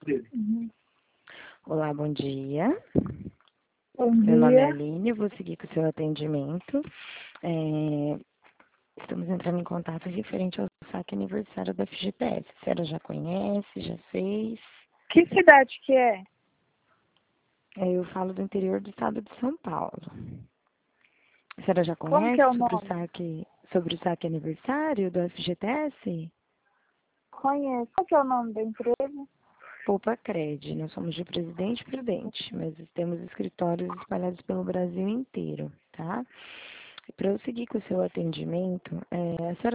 Uhum. Olá, bom dia. Bom Meu nome é dia. Aline, eu vou seguir com o seu atendimento. Estamos entrando em contato referente ao saque aniversário da FGTS. A senhora já conhece, já fez? Que cidade que é? Eu falo do interior do estado de São Paulo. A senhora já Como que conhece é o sobre o saque aniversário do FGTS? Conheço. Qual que é o nome da empresa? Poupa Cred. Nós somos de Presidente Prudente, mas temos escritórios espalhados pelo Brasil inteiro, tá? Para eu seguir com o seu atendimento, a senhora